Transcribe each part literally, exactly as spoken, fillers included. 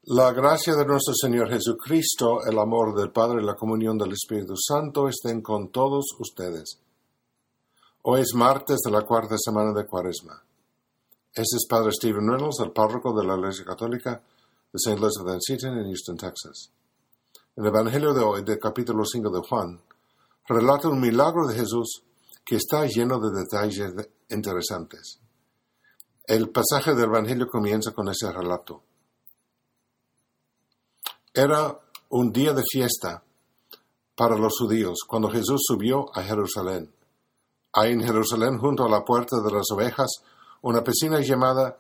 La gracia de nuestro Señor Jesucristo, el amor del Padre y la comunión del Espíritu Santo estén con todos ustedes. Hoy es martes de la cuarta semana de Cuaresma. Este es Padre Stephen Reynolds, el párroco de la Iglesia Católica de Saint Elizabeth and Seton en Houston, Texas. En el Evangelio de hoy, del capítulo cinco de Juan, relata un milagro de Jesús que está lleno de detalles interesantes. El pasaje del Evangelio comienza con ese relato. Era un día de fiesta para los judíos cuando Jesús subió a Jerusalén. Hay en Jerusalén, junto a la puerta de las ovejas, una piscina llamada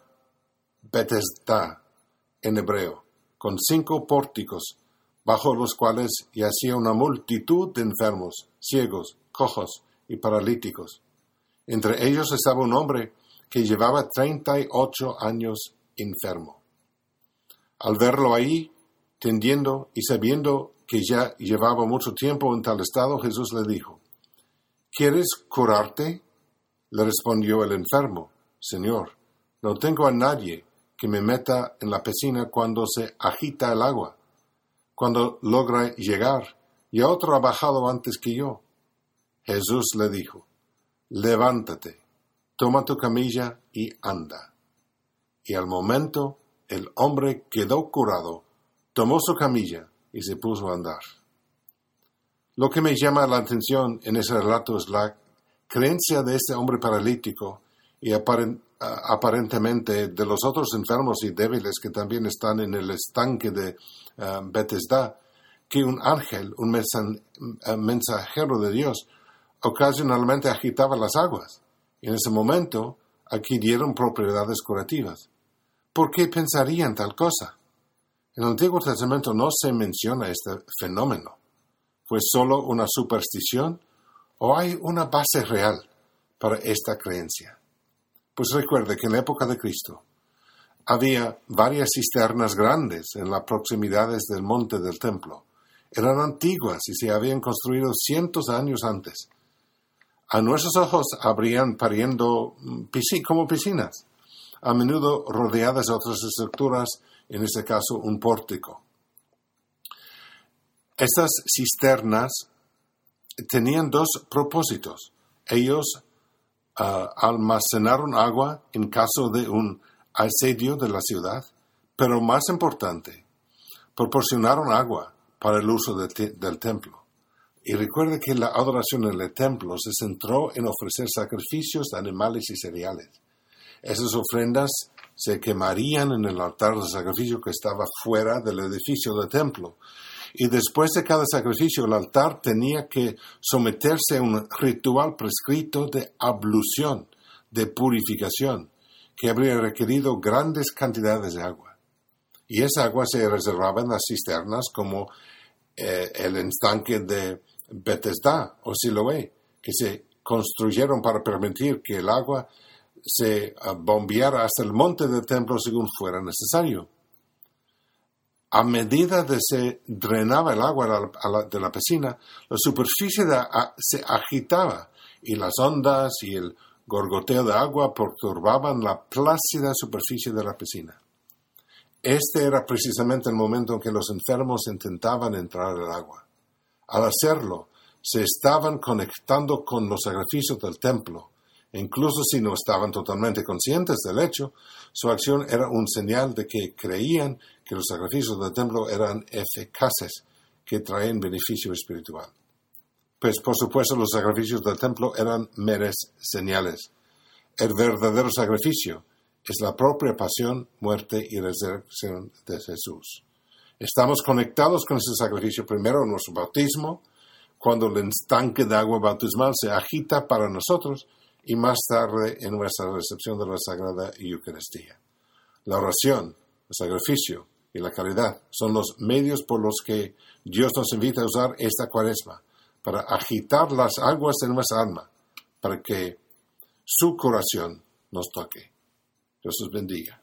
Betesda en hebreo, con cinco pórticos, bajo los cuales yacía una multitud de enfermos, ciegos, cojos y paralíticos. Entre ellos estaba un hombre que llevaba treinta y ocho años enfermo. Al verlo ahí, tendiendo y sabiendo que ya llevaba mucho tiempo en tal estado, Jesús le dijo: ¿Quieres curarte? Le respondió el enfermo: Señor, no tengo a nadie que me meta en la piscina cuando se agita el agua. Cuando logra llegar, ya otro ha bajado antes que yo. Jesús le dijo: Levántate, toma tu camilla y anda. Y al momento el hombre quedó curado, tomó su camilla y se puso a andar. Lo que me llama la atención en ese relato es la creencia de este hombre paralítico y aparent, aparentemente de los otros enfermos y débiles que también están en el estanque de uh, Betesda, que un ángel, un mensan, uh, mensajero de Dios, ocasionalmente agitaba las aguas. Y en ese momento adquirieron propiedades curativas. ¿Por qué pensarían tal cosa? En el Antiguo Testamento no se menciona este fenómeno. ¿Fue solo una superstición o hay una base real para esta creencia? Pues recuerde que en la época de Cristo había varias cisternas grandes en las proximidades del monte del templo. Eran antiguas y se habían construido cientos de años antes. A nuestros ojos habrían pariendo como piscinas, a menudo rodeadas de otras estructuras, en este caso un pórtico. Estas cisternas tenían dos propósitos. Ellos uh, almacenaron agua en caso de un asedio de la ciudad, pero más importante, proporcionaron agua para el uso de te- del templo. Y recuerde que la adoración en el templo se centró en ofrecer sacrificios de animales y cereales. Esas ofrendas se quemarían en el altar de sacrificio que estaba fuera del edificio del templo. Y después de cada sacrificio, el altar tenía que someterse a un ritual prescrito de ablución, de purificación, que habría requerido grandes cantidades de agua. Y esa agua se reservaba en las cisternas como eh, el estanque de Betesda o Siloé, que se construyeron para permitir que el agua se bombeara hasta el monte del templo según fuera necesario. A medida que se drenaba el agua a la, a la, de la piscina, la superficie de, a, se agitaba y las ondas y el gorgoteo de agua perturbaban la plácida superficie de la piscina. Este era precisamente el momento en que los enfermos intentaban entrar al agua. Al hacerlo, se estaban conectando con los sacrificios del templo. Incluso si no estaban totalmente conscientes del hecho, su acción era un señal de que creían que los sacrificios del templo eran eficaces, que traían beneficio espiritual. Pues, por supuesto, los sacrificios del templo eran meras señales. El verdadero sacrificio es la propia pasión, muerte y resurrección de Jesús. Estamos conectados con ese sacrificio primero en nuestro bautismo, cuando el estanque de agua bautismal se agita para nosotros, y más tarde en nuestra recepción de la Sagrada Eucaristía. La oración, el sacrificio y la caridad son los medios por los que Dios nos invita a usar esta Cuaresma para agitar las aguas de nuestra alma, para que su curación nos toque. Dios os bendiga.